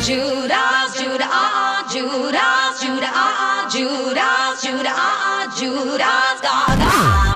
Judas, Judah, Judas, Judah, Judas, Judah, Judas, Gaga.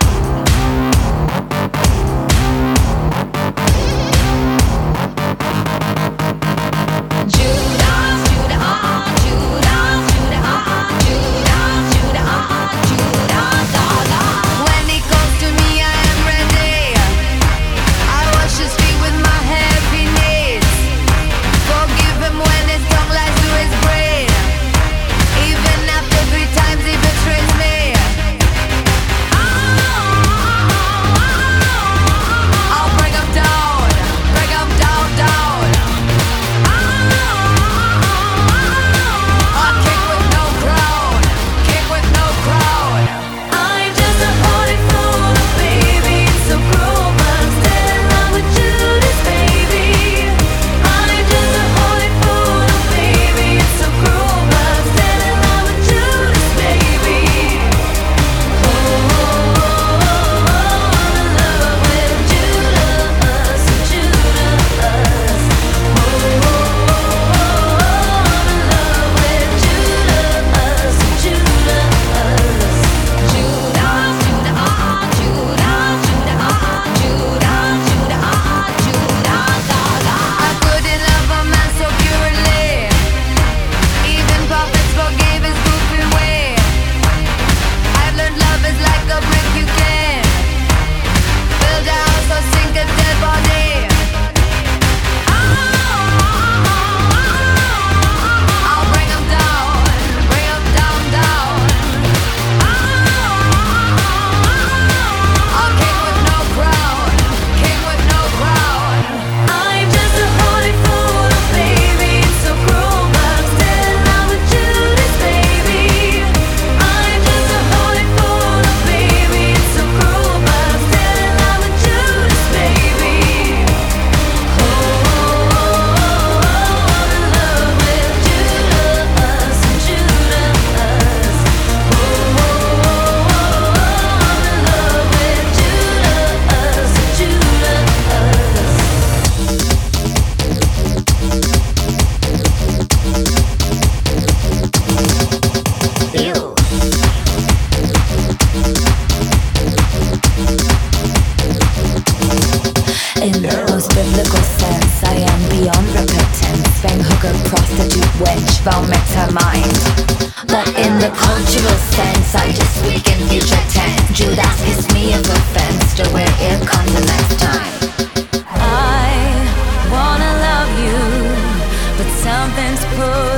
In the most biblical sense, I am beyond repentance. Fang hooker, prostitute, wench, vomit her mind. But in the cultural sense, I just speak in future tense. Judas kiss me of offense, to where it comes the next time. I wanna love you, but something's pulled